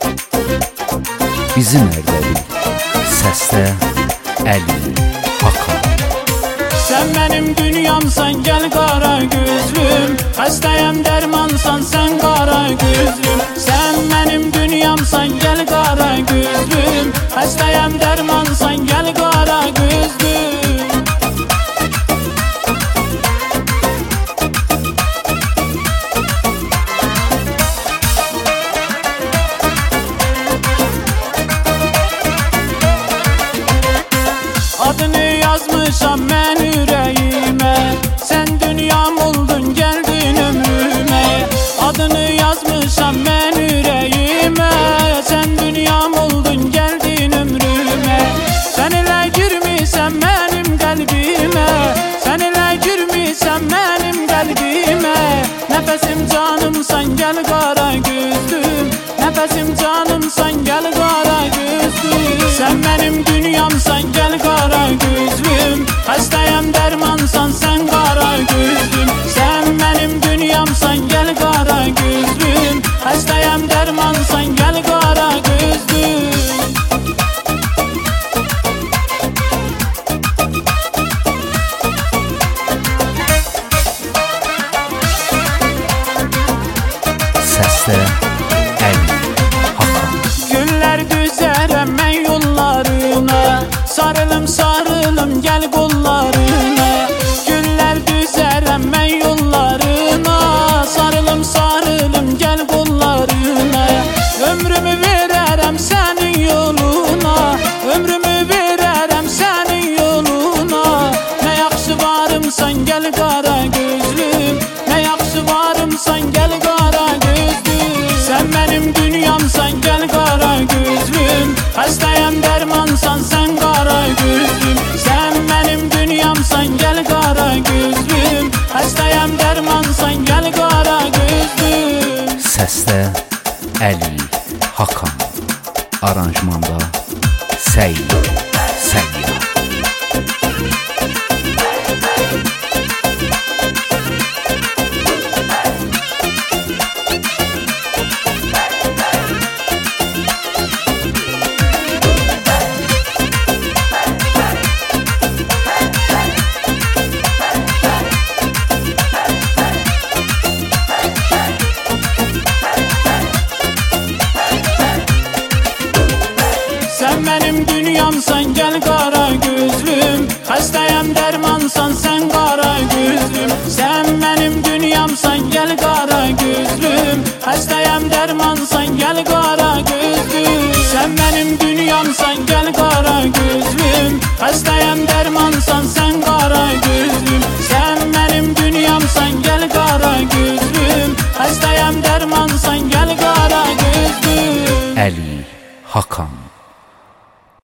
Bizim Ərdəbil, səsdə Əli Hakan. Sən mənim dünyamsan, gəl qara gözlüm. Xəstəyəm, dərmansan, sən qara gözlüm. Sən mənim dünyamsan, gəl qara gözlüm. Xəstəyəm, dərmansan, gəl qara gözlüm. Adını yazmışam mən ürəyimə, sən dünyam oldun, gəldin ömrümə. Adını yazmışam mən ürəyimə, sən dünyam oldun, gəldin ömrümə. Sən elə girmisən mənim qəlbimə, sən elə girmisən mənim qəlbimə. Nəfəsim canımsan, gəl qara gözlüm. Nəfəsim canımsan, gəl qara gözlüm. Sən mənim dünyamsan, gəl qara gözlüm. Xəstəyəm, dərmansan, sən qara gözlüm. Sən mənim dünyamsan, gəl qara gözlüm. Xəstəyəm, dərmansan, gəl qara gözlüm. Səsdə Əli Hakan. Günlər düzərəm mən yollarına, sarılım sarılım gəl qollarına. Günlər düzərəm mən yollarına, sarılım sarılım gəl qollarına. Ömrümü verərəm sənin yoluna, ömrümü verərəm sənin yoluna. Nə yaxşı varımsan, gəl qara gözlüm. Nə yaxşı varımsan, gəl qara gözlüm. Sən mənim dünyamsan, gəl qara gözlüm. Xəstəyəm, dərmansan, sən qara gözlüm. Sən mənim dünyamsan, gəl qara gözlüm. Xəstəyəm, dərmansan, gəl qara gözlüm. Səsdə Əli Hakan. Aranjmanda Səyyad Səyyad. Sən mənim dünyamsan, gəl qara gözlüm. Xəstəyəm, dərmansan, sən qara gözlüm. Sən mənim dünyamsan, gəl qara gözlüm. Xəstəyəm, dərmansan, gəl qara gözlüm. Sən mənim dünyamsan, gəl qara gözlüm. Xəstəyəm, dərmansan, sən qara gözlüm. Sən mənim dünyamsan, gəl qara gözlüm. Xəstəyəm, dərmansan, gəl qara gözlüm. Əli Hakan.